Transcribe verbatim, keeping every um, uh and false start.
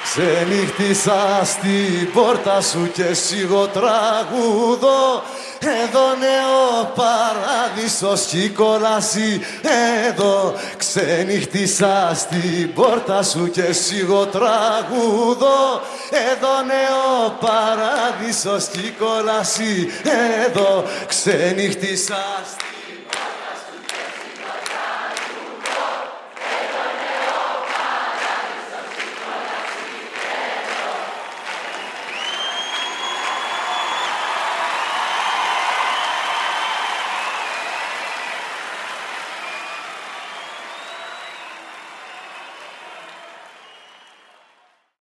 Ξενύχτησα στην πόρτα σου και σιγό τραγούδο. Εδώ νέο παράδεισος κι η κόλαση εδώ. Ξενύχτησα στην πόρτα σου και σιγό τραγούδο. Εδώ νέο παράδεισος κι η κόλαση εδώ. Ξενύχτησα στην